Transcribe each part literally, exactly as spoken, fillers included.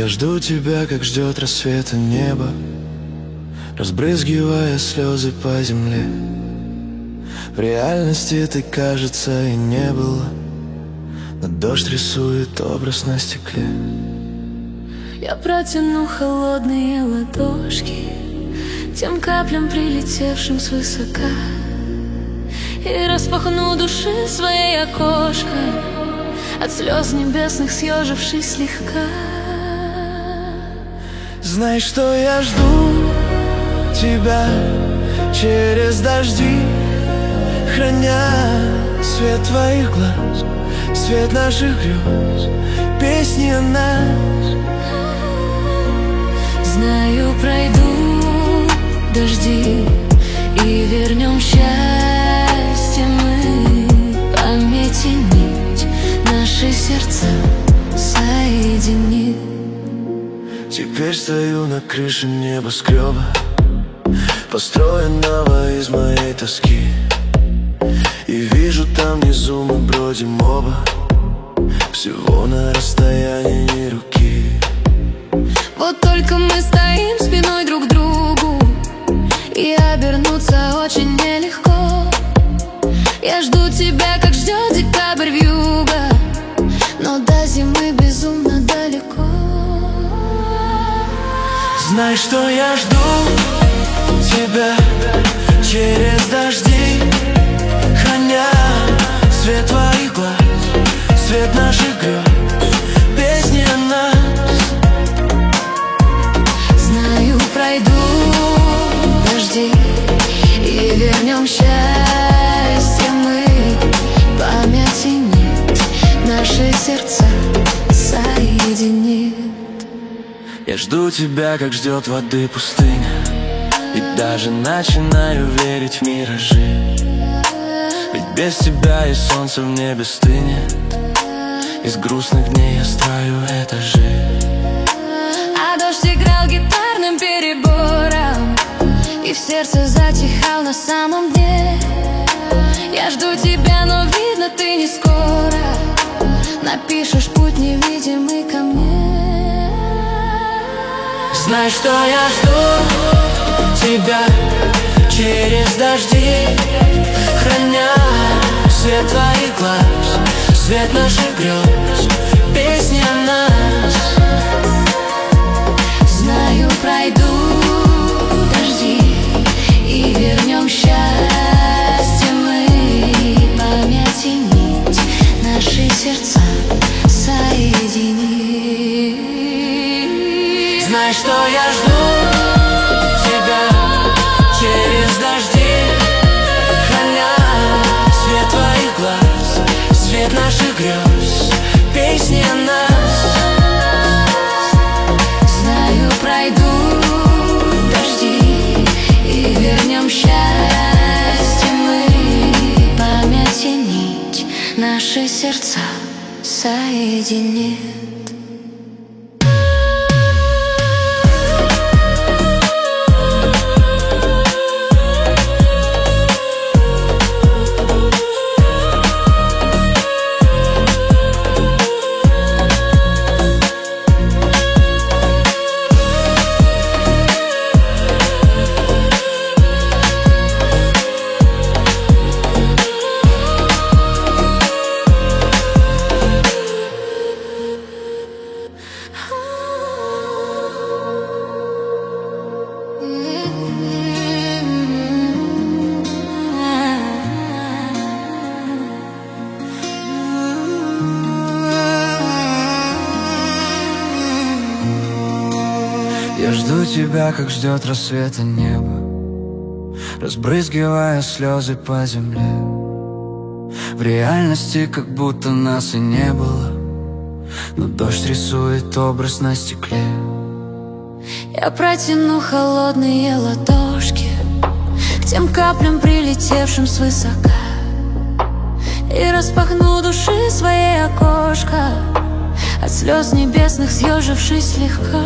жду тебя, как ждет рассвета небо, разбрызгивая слезы по земле. В реальности ты, кажется, и не было, но дождь рисует образ на стекле. Я протяну холодные ладошки тем каплям, прилетевшим свысока, и распахну души своей окошко, от слез небесных съежившись слегка. Знай, что я жду тебя через дожди, храня свет твоих глаз, свет наших грез, песни о нас. Знаю, пройдут дожди, и вернем счастье мы, память и нить наши сердца соединит. Теперь стою на крыше небоскреба, построенного из моей тоски, и вижу, там внизу мы бродим оба, всего на расстоянии руки. Вот только мы стоим спиной друг к другу, и обернуться очень нелегко. Я жду тебя, как ждет декабрь вьюга, но до зимы безумно далеко. Знай, что я жду тебя через дожди, храня свет твоих глаз, свет наших грез, песни о нас. Знаю, пройдут дожди, и вернем счастье мы, память и нить наши сердца соединит. Я жду тебя, как ждет воды пустыня, и даже начинаю верить в миражи. Ведь без тебя и солнце в небе стынет, из грустных дней я строю этажи. А дождь играл гитарным перебором, и в сердце затихал на самом дне. Я жду тебя, но видно, ты не скоро напишешь путь невидимый ко мне. Знай, что я жду тебя через дожди, храня свет твоих глаз, свет наших грез, песни о нас. Знаю, пройдут дожди, и вернем счастье мы, память и нить наши сердца соединит. Знай, что я жду тебя через дожди, храня свет твоих глаз, свет наших грез, песни о нас. Знаю, пройдут дожди, и вернем счастье мы, память и нить наши сердца соединит. Я жду тебя, как ждет рассвета небо, разбрызгивая слезы по земле. В реальности как будто нас и не было, но дождь рисует образ на стекле. Я протяну холодные ладошки к тем каплям, прилетевшим свысока, и распахну души своей окошко, от слез небесных съежившись слегка.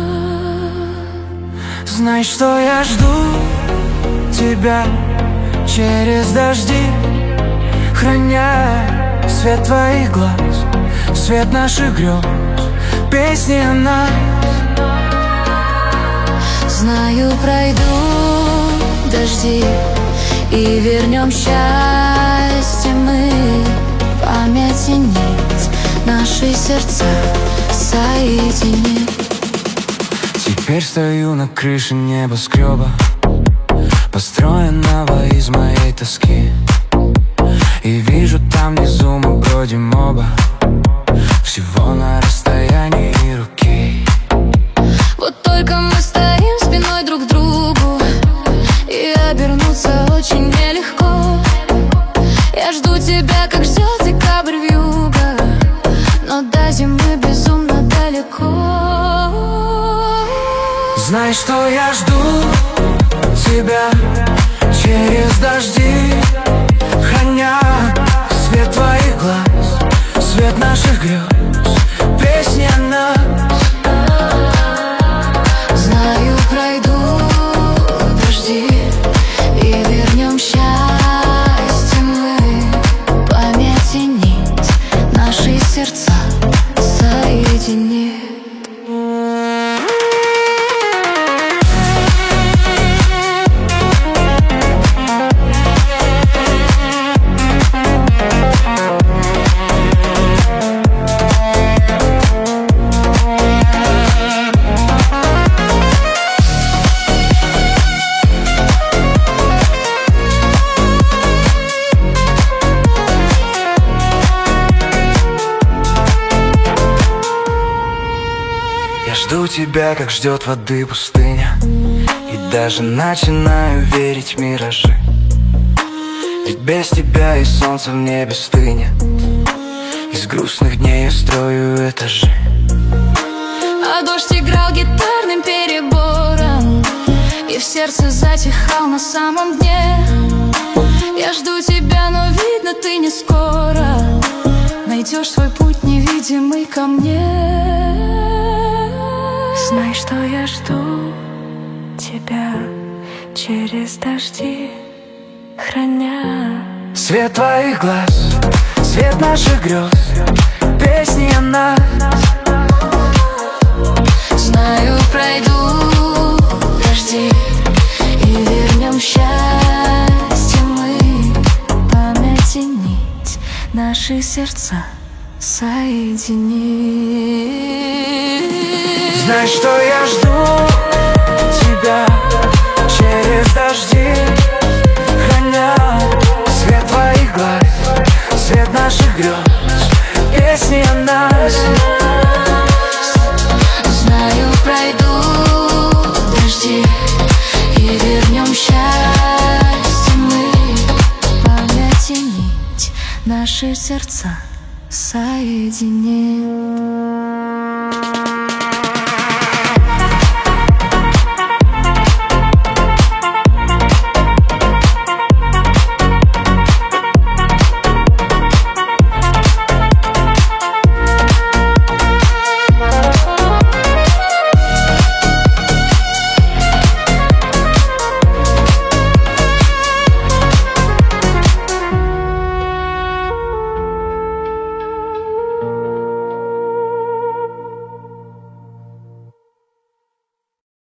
Знай, что я жду тебя через дожди, храня свет твоих глаз, свет наших грез, песни о нас. Знаю, пройдут дожди и вернем счастье мы. Памяти нить наши сердца соединит. Теперь стою на крыше небоскреба, построенного из моей тоски, и вижу там внизу мы бродим оба, всего на расстоянии руки. Вот только мы стоим спиной друг к другу, и обернуться очень нелегко. Я жду тебя, как ждет декабрь вьюга, но до зимы безумно далеко. Знай, что я жду тебя через дожди, храня свет твоих глаз, свет наших грез, песни о нас. Знаю, пройдут дожди и вернем счастье мы. Памяти нить наши сердца соединит. Я жду тебя, как ждет воды пустыня, и даже начинаю верить в миражи. Ведь без тебя и солнце в небе стынет, из грустных дней я строю этажи. А дождь играл гитарным перебором, и в сердце затихал на самом дне. Я жду тебя, но видно, ты не скоро найдешь свой путь невидимый ко мне. Знай, что я жду тебя через дожди, храня свет твоих глаз, свет наших грез, песни о нас. Знаю, пройдут дожди и вернем счастье мы. Памяти нить наши сердца соединит. Знай, что я жду тебя через дожди, храня свет твоих глаз, свет наших грез, песни о нас. Знаю, пройдут дожди и вернем счастье мы. Памяти нить наши сердца соединит.